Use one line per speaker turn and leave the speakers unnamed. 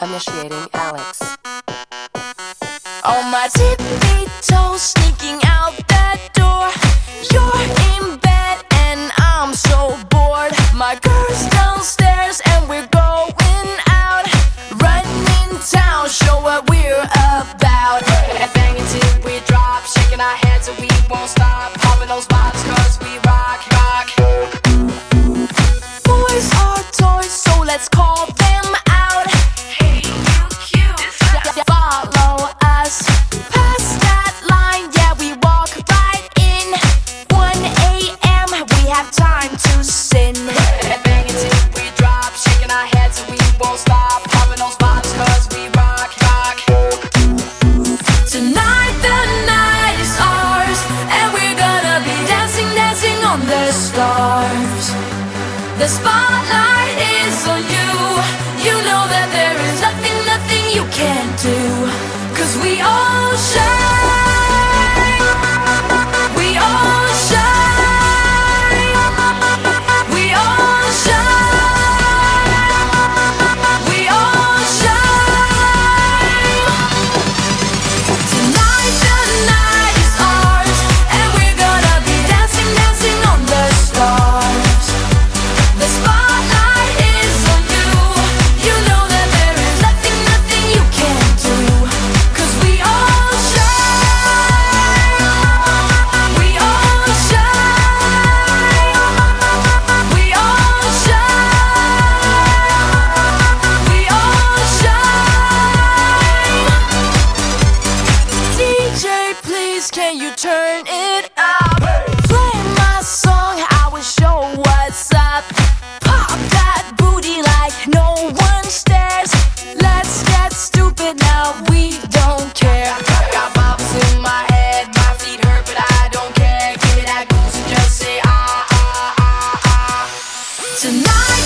Initiating Alex.
On my tippy toes, sneaking out that door. You're in bed and I'm so bored. My girl's downstairs and we're going out. Running town, show what we're about. Banging till we drop, shaking our heads so we won't stop. Popping those bottles cause we rock, rock. Boys are toys, so let's call them out. Hey, you cute. Follow us past that line, yeah, we walk right in. 1 a.m. we have time to sin. Banging till we drop, shaking our heads so we won't stop. Popping those bottles cause we rock, rock. Tonight the night is ours, and we're gonna be dancing, dancing on the stars. The spotlight is on you. You know that there is nothing, nothing you can't do. Cause we all shine. We all shine. We all shine. We all shine. Tonight the night is ours, and we're gonna be dancing, dancing on the stars. The spotlight is on you. You know that there is nothing, nothing you can't do. Cause we all shine. We all shine. We all shine. We all shine. DJ, please, can you turn it up? Play my song, I will show what's up. Pop that booty like no one stares. Let's get stupid now, we don't care. Got bobs in my head, my feet hurt but I don't care. Give me that goose and just say ah, ah, ah, ah. Tonight